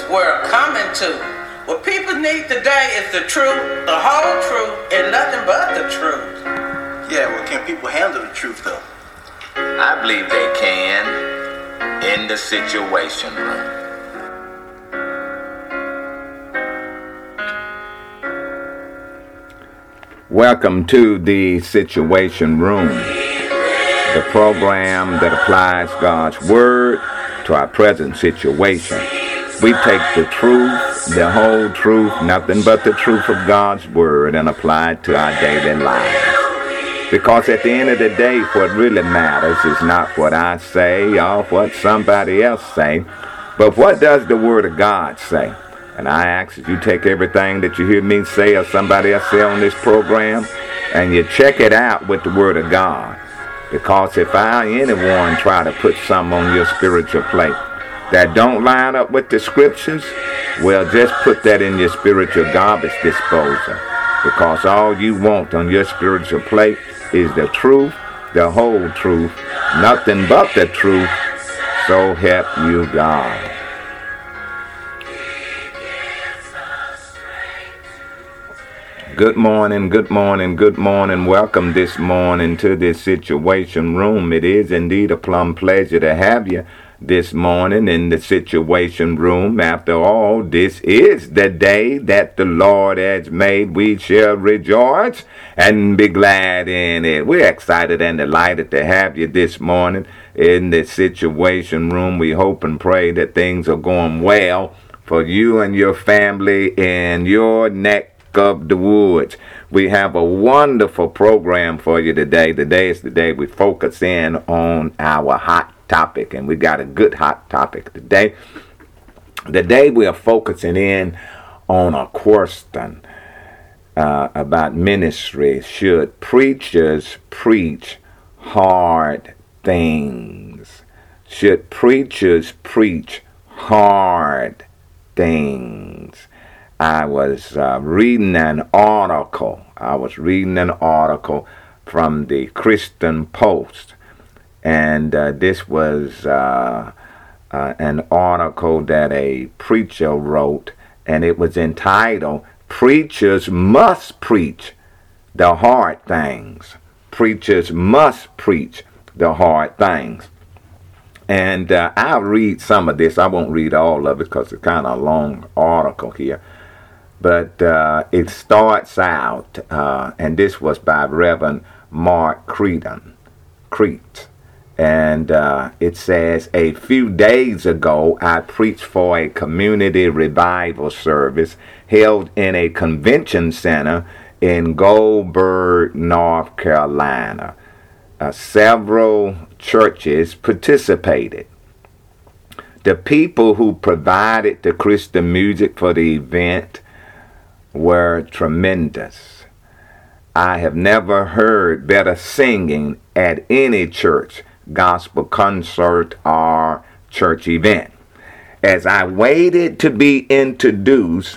world coming to? What people need today is the truth, the whole truth, and nothing but the truth. Yeah, well, can people handle the truth, though? I believe they can in the Situation Room. Welcome to the Situation Room, the program that applies God's Word to our present situation. We take the truth, the whole truth, nothing but the truth of God's Word, and apply it to our daily lives. Because at the end of the day, what really matters is not what I say or what somebody else say, but what does the Word of God say? And I ask that you take everything that you hear me say or somebody else say on this program, and you check it out with the Word of God. Because if anyone try to put something on your spiritual plate that don't line up with the scriptures, well, just put that in your spiritual garbage disposal. Because all you want on your spiritual plate is the truth, the whole truth, nothing but the truth, so help you God. Good morning, good morning, good morning. Welcome this morning to this Situation Room. It is indeed a plumb pleasure to have you this morning in the Situation Room. After all, this is the day that the Lord has made. We shall rejoice and be glad in it. We're excited and delighted to have you this morning in the Situation Room. We hope and pray that things are going well for you and your family in your neck of the woods. We have a wonderful program for you today. Today is the day we focus in on our hot topic, and we got a good hot topic today. Today we are focusing in on a question about ministry. Should preachers preach hard things? Should preachers preach hard things? I was reading an article. From the Christian Post, and this was an article that a preacher wrote, and it was entitled, "Preachers Must Preach the Hard Things." Preachers must preach the hard things. And I'll read some of this. I won't read all of it because it's kind of a long article here. But it starts out, and this was by Reverend Mark Crete. And it says, "A few days ago, I preached for a community revival service held in a convention center in Goldsboro, North Carolina. Several churches participated. The people who provided the Christian music for the event were tremendous. I have never heard better singing at any church, gospel concert, or church event. As I waited to be introduced,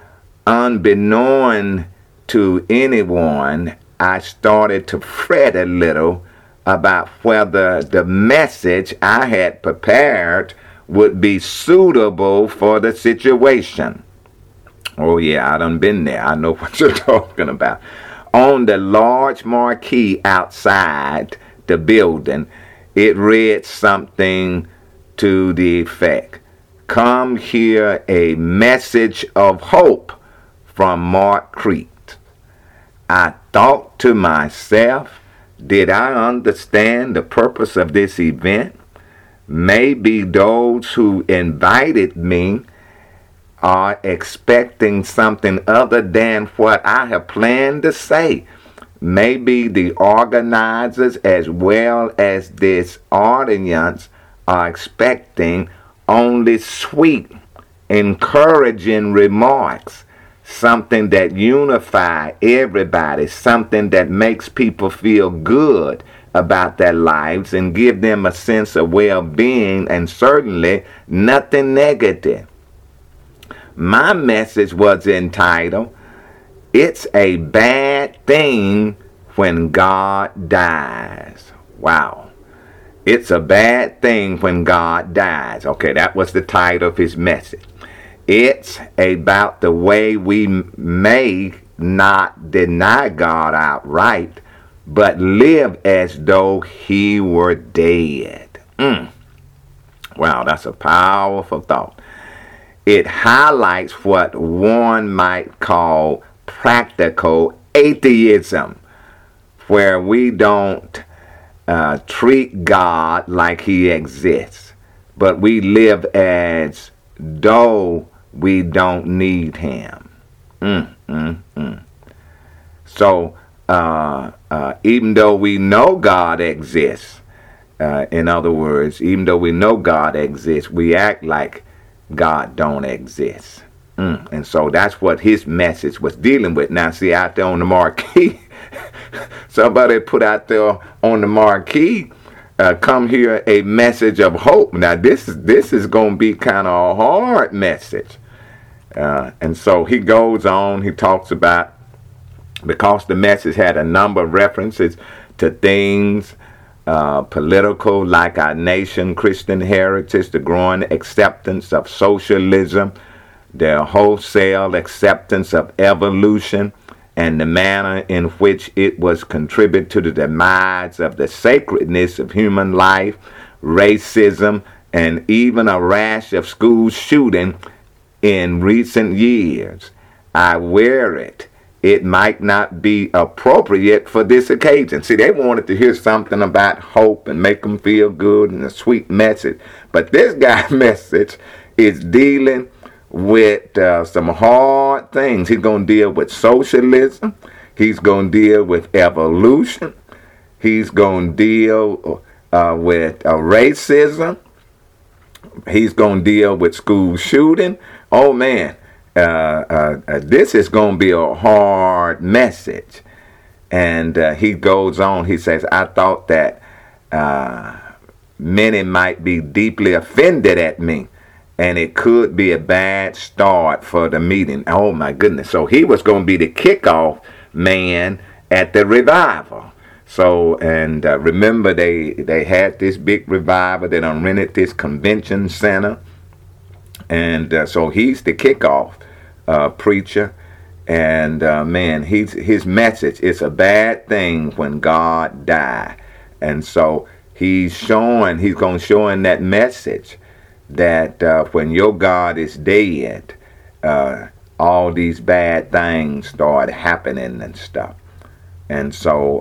unbeknown to anyone, I started to fret a little about whether the message I had prepared would be suitable for the situation." Oh yeah, I done been there. I know what you're talking about. On the large marquee outside the building, it read something to the effect, "Come hear a message of hope from Mark Crete." I thought to myself, did I understand the purpose of this event? Maybe those who invited me are expecting something other than what I have planned to say. Maybe the organizers as well as this audience are expecting only sweet, encouraging remarks, something that unify everybody, something that makes people feel good about their lives and give them a sense of well-being, and certainly nothing negative. My message was entitled, "It's a Bad Thing When God Dies." Wow. It's a bad thing when God dies. Okay, that was the title of his message. It's about the way we may not deny God outright, but live as though he were dead. Wow, that's a powerful thought. It highlights what one might call practical atheism, where we don't treat God like he exists, but we live as though we don't need him. So even though we know God exists, in other words, even though we know God exists, we act like God don't exist. And so that's what his message was dealing with. Now, see, out there on the marquee, somebody put out there on the marquee, come hear a message of hope. Now, this is going to be kind of a hard message. And so he goes on, he talks about, because the message had a number of references to things political, like our nation, Christian heritage, the growing acceptance of socialism, the wholesale acceptance of evolution, and the manner in which it was contributed to the demise of the sacredness of human life, racism, and even a rash of school shooting in recent years. I wear it. It might not be appropriate for this occasion. See, they wanted to hear something about hope and make them feel good and a sweet message. But this guy's message is dealing with some hard things. He's going to deal with socialism. He's going to deal with evolution. He's going to deal with racism. He's going to deal with school shooting. Oh, man. This is going to be a hard message. And he goes on, he says, I thought that many might be deeply offended at me, and it could be a bad start for the meeting. Oh my goodness. So he was going to be the kickoff man at the revival. So, and remember, they had this big revival. They done rented this convention center. And so he's the kickoff preacher. And man, his message is a bad thing when God die. And so he's going to show in that message that when your God is dead, all these bad things start happening and stuff. And so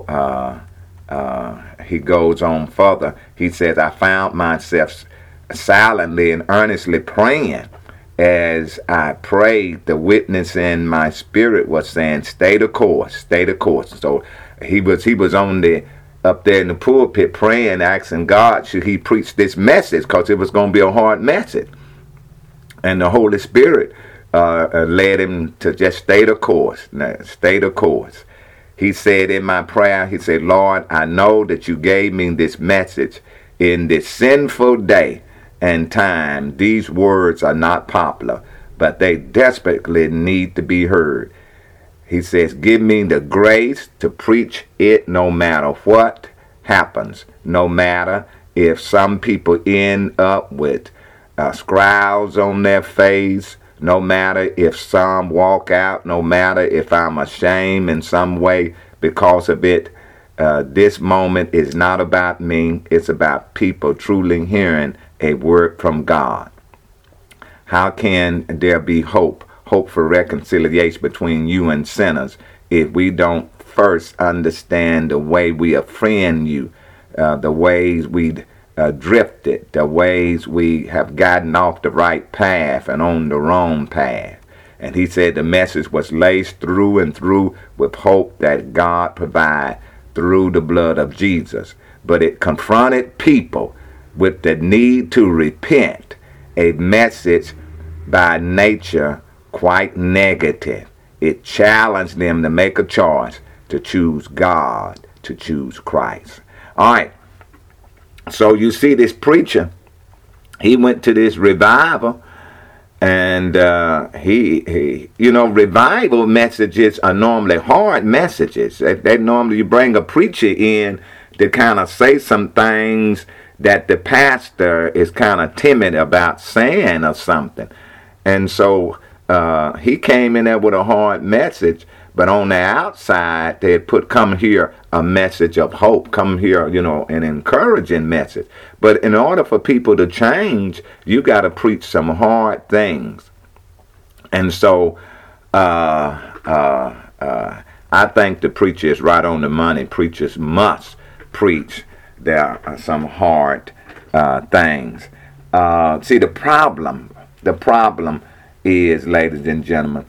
he goes on further. He says, I found myself silently and earnestly praying. As I prayed, the witness in my spirit was saying, stay the course, stay the course. So he was on up there in the pulpit praying, asking God, should he preach this message? Because it was going to be a hard message. And the Holy Spirit led him to just stay the course, stay the course. He said in my prayer, he said, Lord, I know that you gave me this message in this sinful day and time. These words are not popular, but they desperately need to be heard. He says, give me the grace to preach it no matter what happens, no matter if some people end up with scowls on their face, no matter if some walk out, no matter if I'm ashamed in some way because of it. This moment is not about me. It's about people truly hearing a word from God. How can there be hope for reconciliation between you and sinners, if we don't first understand the way we offend you, the ways we drifted, the ways we have gotten off the right path and on the wrong path? And he said the message was laced through and through with hope that God provides through the blood of Jesus. But it confronted people with the need to repent, a message by nature quite negative. It challenged them to make a choice to choose God, to choose Christ. All right. So you see this preacher, he went to this revival, and revival messages are normally hard messages. They normally, you bring a preacher in to kind of say some things that the pastor is kind of timid about saying or something. And so he came in there with a hard message, but on the outside they had put, come here, a message of hope, come here, an encouraging message. But in order for people to change, you got to preach some hard things. And so I think the preacher is right on the money. Preachers must preach. There are some hard things. See, the problem is, ladies and gentlemen,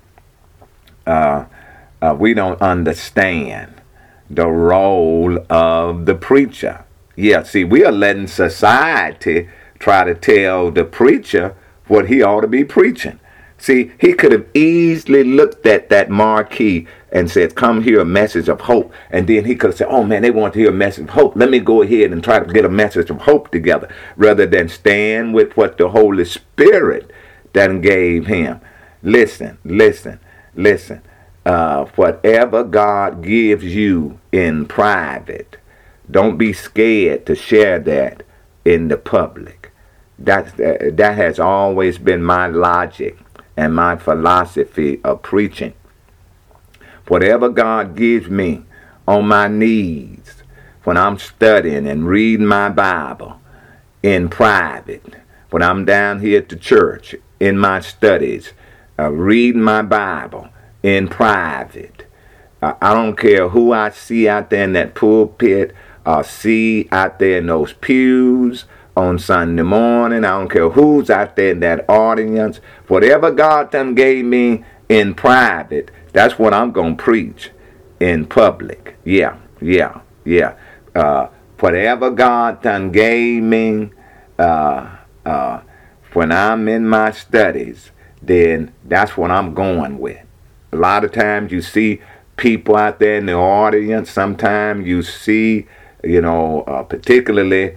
we don't understand the role of the preacher. Yeah, see, we are letting society try to tell the preacher what he ought to be preaching. See, he could have easily looked at that marquee and said, come hear a message of hope. And then he could have said, oh man, they want to hear a message of hope. Let me go ahead and try to get a message of hope together, rather than stand with what the Holy Spirit done gave him. Listen. Whatever God gives you in private, don't be scared to share that in the public. That has always been my logic and my philosophy of preaching. Whatever God gives me on my knees when I'm studying and reading my Bible in private, when I'm down here at the church in my studies, reading my Bible in private, I don't care who I see out there in that pulpit or see out there in those pews on Sunday morning. I don't care who's out there in that audience. Whatever God done gave me in private, that's what I'm going to preach in public. Yeah. Whatever God done gave me when I'm in my studies, then that's what I'm going with. A lot of times you see people out there in the audience. Sometimes you see, particularly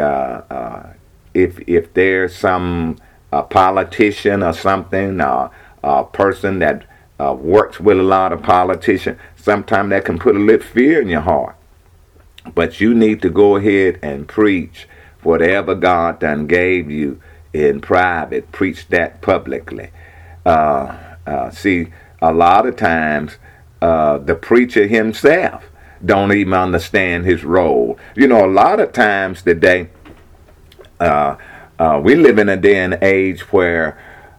if there's some politician or something, a person that works with a lot of politicians, sometimes that can put a little fear in your heart. But you need to go ahead and preach whatever God done gave you in private. Preach that publicly. See, a lot of times the preacher himself don't even understand his role. A lot of times today, we live in a day and age where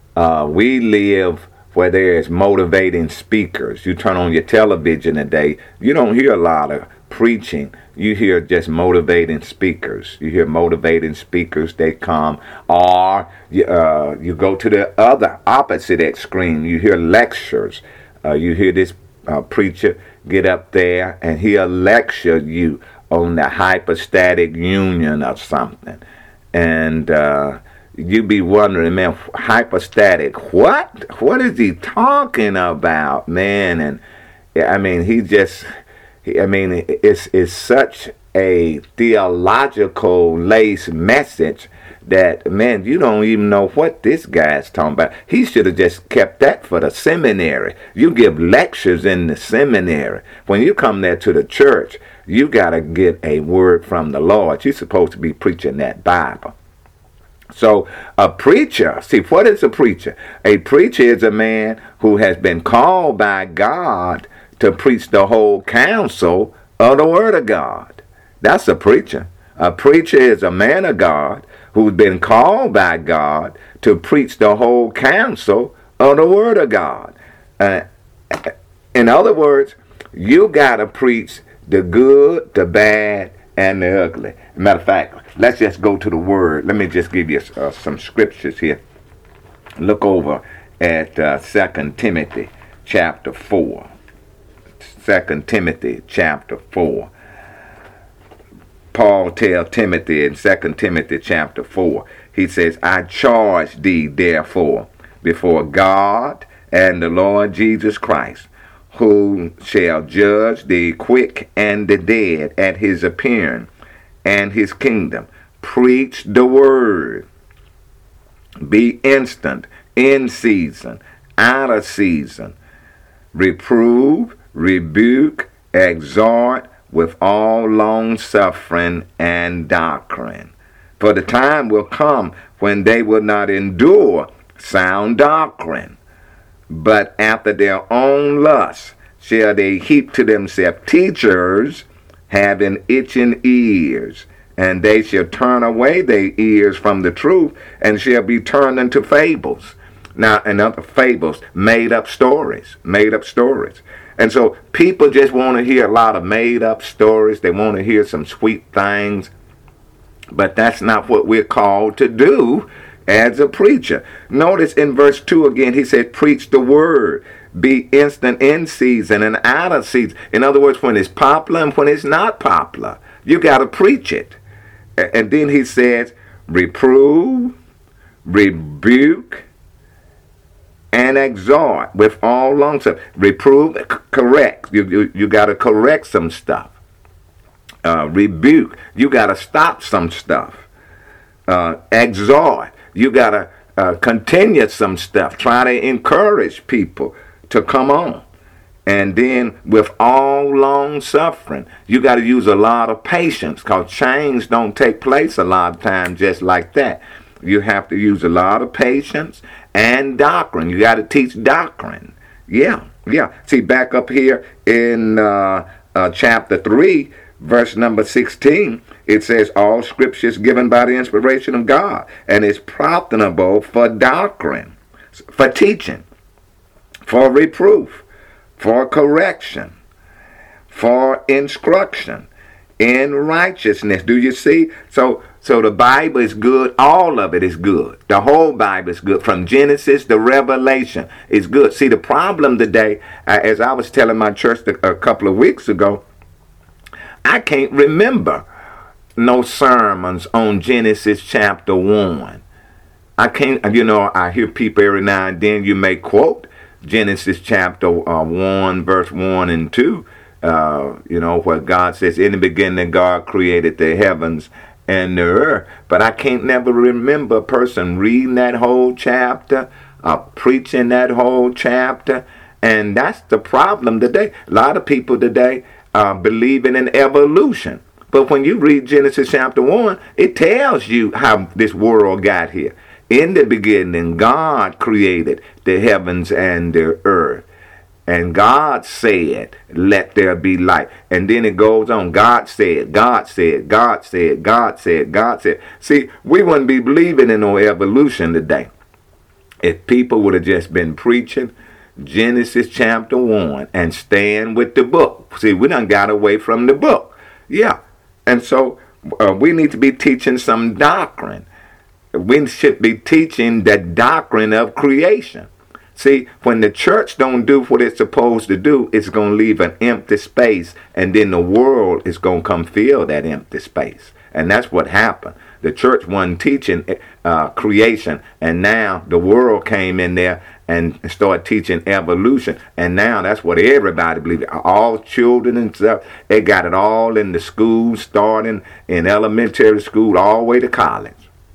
where there is motivating speakers. You turn on your television today, you don't hear a lot of preaching. You hear just motivating speakers. You hear motivating speakers, they come. Or you go to the other opposite extreme. You hear lectures. You hear this preacher get up there and he'll lecture you on the hypostatic union of something. And you be wondering, man, hypostatic, what? What is he talking about, man? And I mean, it's such a theological lace message that, man, you don't even know what this guy's talking about. He should have just kept that for the seminary. You give lectures in the seminary. When you come there to the church, you got to get a word from the Lord. You're supposed to be preaching that Bible. So a preacher, see, what is a preacher? A preacher is a man who has been called by God to preach the whole counsel of the Word of God. That's a preacher. A preacher is a man of God who's been called by God to preach the whole counsel of the Word of God. In other words, you got to preach the good, the bad, and the ugly. Matter of fact, let's just go to the Word. Let me just give you some scriptures here. Look over at 2 Timothy chapter 4. 2 Timothy chapter 4. Paul tells Timothy in 2 Timothy chapter 4, he says, I charge thee therefore before God and the Lord Jesus Christ, who shall judge the quick and the dead at his appearing and his kingdom. Preach the word. Be instant, in season, out of season. Reprove, rebuke, exhort with all long suffering and doctrine. For the time will come when they will not endure sound doctrine. But after their own lusts shall they heap to themselves teachers having itching ears, and they shall turn away their ears from the truth, and shall be turned into fables. Now, and other fables, made up stories. And so people just want to hear a lot of made up stories. They want to hear some sweet things. But that's not what we're called to do as a preacher. Notice in verse 2 again, he said, preach the word. Be instant in season and out of season. In other words, when it's popular and when it's not popular, you got to preach it. And then he says, reprove, rebuke, and exhort with all longsuffering. Reprove, correct. You got to correct some stuff. Rebuke, you got to stop some stuff. Exhort, you got to continue some stuff. Try to encourage people to come on. And then with all long suffering, you got to use a lot of patience, because change don't take place a lot of times just like that. You have to use a lot of patience and doctrine. You got to teach doctrine. Yeah. See, back up here in chapter 3, verse number 16, it says, all scripture is given by the inspiration of God and is profitable for doctrine, for teaching, for reproof, for correction, for instruction in righteousness. Do you see? So the Bible is good. All of it is good. The whole Bible is good. From Genesis to Revelation is good. See, the problem today, as I was telling my church a couple of weeks ago, I can't remember no sermons on Genesis chapter 1. I can't, I hear people every now and then, you may quote Genesis chapter 1, verse 1 and 2, where God says, in the beginning God created the heavens and the earth. But I can't never remember a person reading that whole chapter, preaching that whole chapter. And that's the problem today. A lot of people today believing in evolution. But when you read Genesis chapter 1, it tells you how this world got here. In the beginning, God created the heavens and the earth. And God said, let there be light. And then it goes on. God said, God said, God said, God said, God said. See, we wouldn't be believing in no evolution today if people would have just been preaching Genesis chapter 1 and staying with the book. See, we done got away from the book. Yeah. And so we need to be teaching some doctrine. We should be teaching the doctrine of creation. See, when the church don't do what it's supposed to do, it's going to leave an empty space, and then the world is going to come fill that empty space. And that's what happened. The church wasn't teaching creation, and now the world came in there and started teaching evolution. And now that's what everybody believes. All children and stuff, they got it all in the schools, starting in elementary school all the way to college.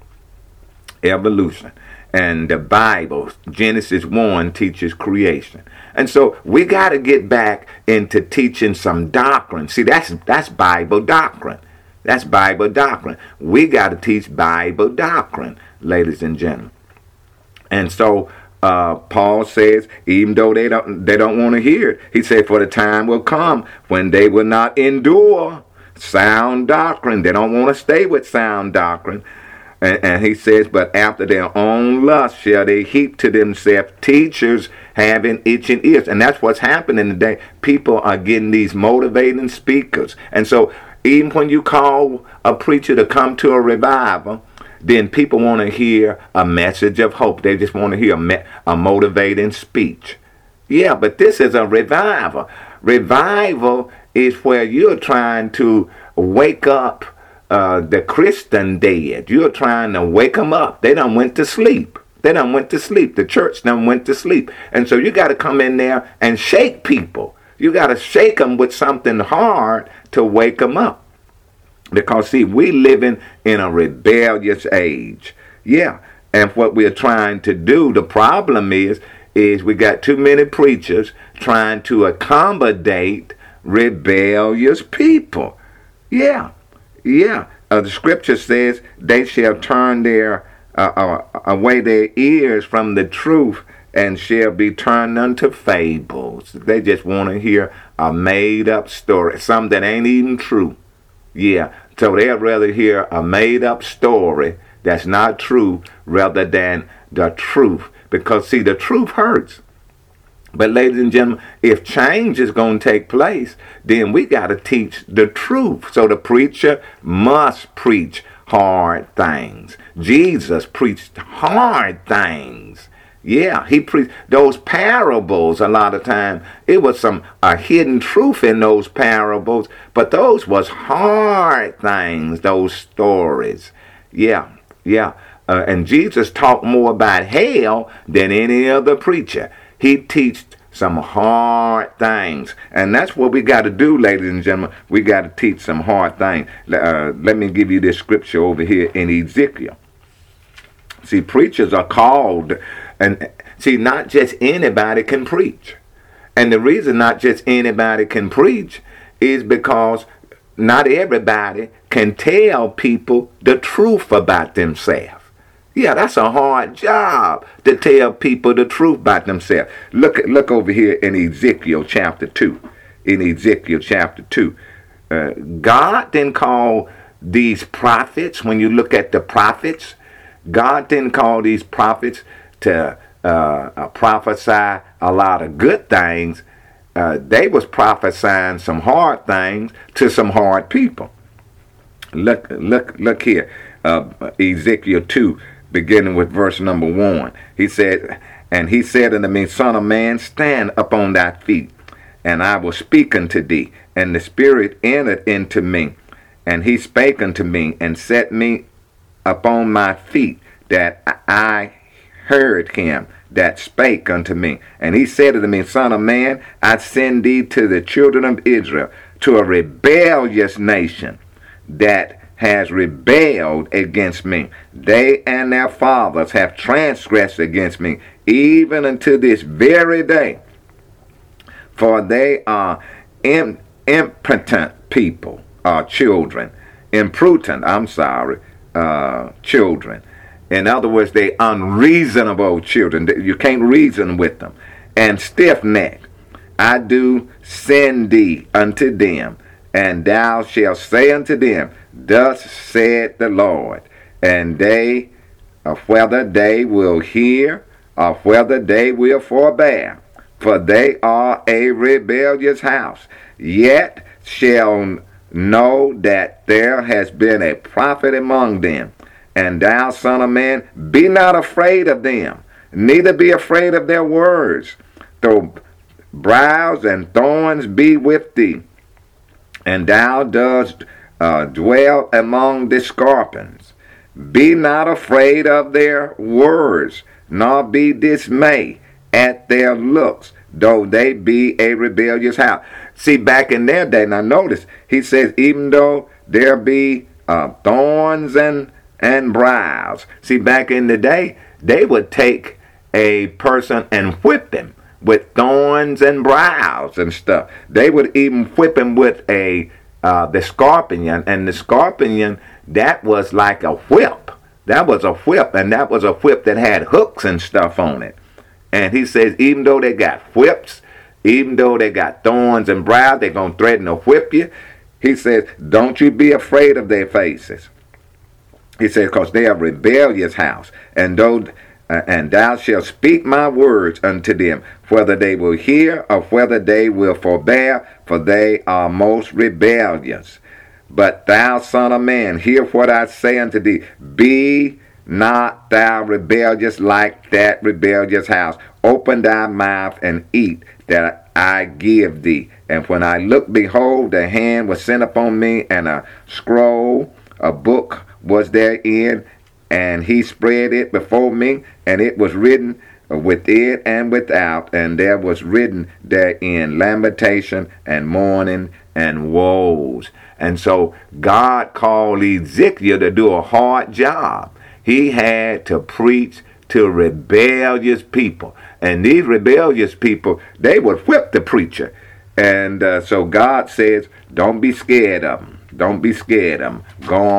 Evolution. And the Bible, Genesis 1, teaches creation. And so we got to get back into teaching some doctrine. See, that's Bible doctrine. That's Bible doctrine. We got to teach Bible doctrine, ladies and gentlemen. And so Paul says, even though they don't want to hear it, he said, for the time will come when they will not endure sound doctrine. They don't want to stay with sound doctrine. And he says, but after their own lust shall they heap to themselves teachers having itching ears. And that's what's happening today. People are getting these motivating speakers. And so even when you call a preacher to come to a revival, then people want to hear a message of hope. They just want to hear a motivating speech. Yeah, but this is a revival. Revival is where you're trying to wake up the Christian dead. You're trying to wake them up. They done went to sleep. The church done went to sleep. And so you got to come in there and shake people. You got to shake them with something hard to wake them up. Because, see, we living in a rebellious age. Yeah. And what we're trying to do, the problem is we got too many preachers trying to accommodate rebellious people. Yeah. The scripture says they shall turn their away their ears from the truth, and shall be turned unto fables. They just want to hear a made-up story, something that ain't even true. Yeah, so they'd rather hear a made-up story that's not true rather than the truth. Because, see, the truth hurts. But, ladies and gentlemen, if change is going to take place, then we got to teach the truth. So the preacher must preach hard things. Jesus preached hard things. Yeah, he preached those parables. A lot of time it was a hidden truth in those parables, but those was hard things, those stories. Yeah. And Jesus talked more about hell than any other preacher. He teached some hard things. And that's what we got to do, ladies and gentlemen. We got to teach some hard things. Let me give you this scripture over here in Ezekiel. See, preachers are called, and see, not just anybody can preach. And the reason not just anybody can preach is because not everybody can tell people the truth about themselves. Yeah, that's a hard job to tell people the truth about themselves. Look over here in Ezekiel chapter 2. In Ezekiel chapter 2. God didn't call these prophets, when you look at the prophets, God didn't call these prophets to prophesy a lot of good things. They was prophesying some hard things to some hard people. Look here. Ezekiel 2, beginning with verse number 1. He said, and he said unto me, Son of man, stand upon thy feet, and I will speak unto thee. And the Spirit entered into me, and he spake unto me, and set me upon my feet, that I heard him that spake unto me. And he said unto me, Son of man, I send thee to the children of Israel, to a rebellious nation that has rebelled against me. They and their fathers have transgressed against me, even unto this very day. For they are impotent people, children. Children. In other words, they unreasonable children. You can't reason with them. And stiff-necked. I do send thee unto them, and thou shalt say unto them, Thus said the Lord. And they, whether they will hear, or whether they will forbear, for they are a rebellious house, yet shall know that there has been a prophet among them. And thou, son of man, be not afraid of them, neither be afraid of their words, though briars and thorns be with thee, and thou dost dwell among the scorpions. Be not afraid of their words, nor be dismayed at their looks, though they be a rebellious house. See, back in their day, now notice, he says, even though there be thorns and briars. See, back in the day, they would take a person and whip him with thorns and briars and stuff. They would even whip him with the scorpion, and the scorpion, that was like a whip. That was a whip, and that was a whip that had hooks and stuff on it. And he says, even though they got whips, even though they got thorns and briars, they're going to threaten to whip you. He says, don't you be afraid of their faces. He says, because they are a rebellious house, and thou shalt speak my words unto them, whether they will hear or whether they will forbear, for they are most rebellious. But thou, son of man, hear what I say unto thee. Be not thou rebellious like that rebellious house. Open thy mouth and eat that I give thee. And when I looked, behold, the hand was sent upon me, and a scroll, a book was therein, and he spread it before me, and it was written within and without, and there was written therein lamentation and mourning and woes. And so God called Ezekiel to do a hard job. He had to preach to rebellious people, and these rebellious people, they would whip the preacher. And so God says, don't be scared of them. Don't be scared of them. Go on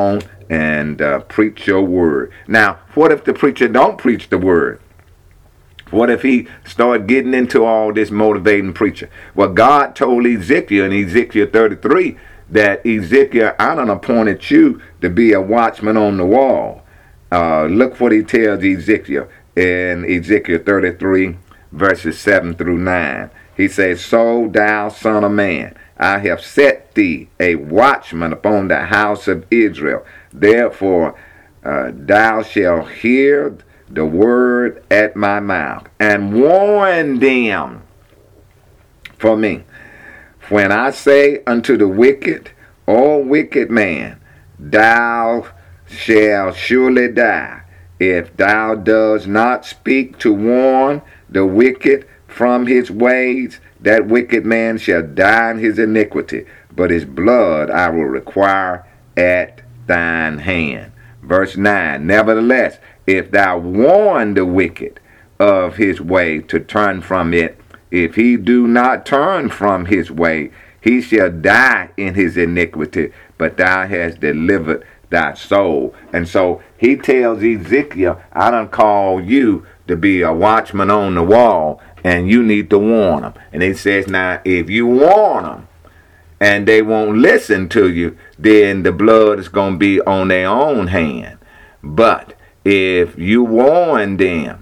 and preach your word. Now, what if the preacher don't preach the word? What if he start getting into all this motivating preacher? Well, God told Ezekiel in Ezekiel 33 that Ezekiel, I done appointed you to be a watchman on the wall. Look what he tells Ezekiel in Ezekiel 33 verses 7 through 9. He says, "So thou son of man, I have set thee a watchman upon the house of Israel. Therefore thou shalt hear the word at my mouth, and warn them for me. When I say unto the wicked, O wicked man, thou shalt surely die, if thou dost not speak to warn the wicked from his ways, that wicked man shall die in his iniquity, but his blood I will require at thine hand." Verse 9, "Nevertheless, if thou warn the wicked of his way to turn from it, if he do not turn from his way, he shall die in his iniquity, but thou hast delivered thy soul." And so he tells Ezekiel, I done call you to be a watchman on the wall, and you need to warn them. And he says, now, if you warn them, and they won't listen to you, then the blood is going to be on their own hand. But if you warn them,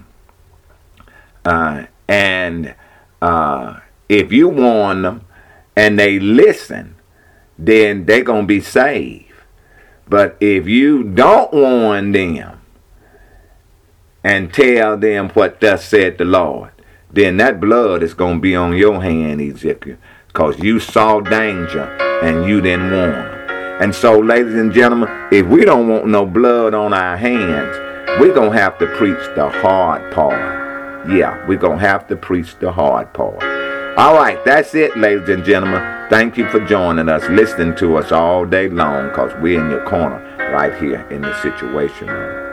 if you warn them and they listen, then they're going to be saved. But if you don't warn them and tell them what thus said the Lord, then that blood is going to be on your hand, Ezekiel, because you saw danger and you didn't warn them. And so, ladies and gentlemen, if we don't want no blood on our hands, we're going to have to preach the hard part. Yeah, we're going to have to preach the hard part. All right, that's it, ladies and gentlemen. Thank you for joining us, listening to us all day long, because we're in your corner right here in the Situation Room.